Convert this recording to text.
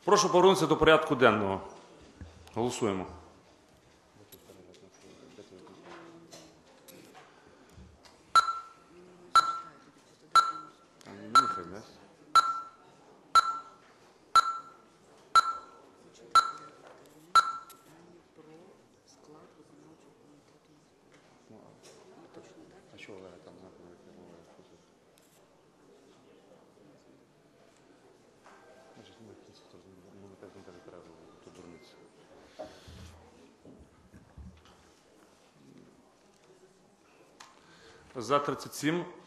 Прошу повернутися до порядку денного. Голосуємо. За 37